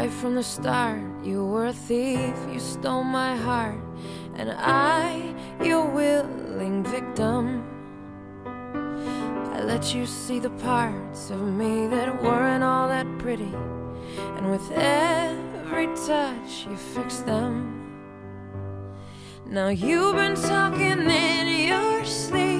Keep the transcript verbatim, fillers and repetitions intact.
Right from the start, you were a thief, you stole my heart, and I, your willing victim. I let you see the parts of me that weren't all that pretty, and with every touch you fixed them. Now you've been talking in your sleep,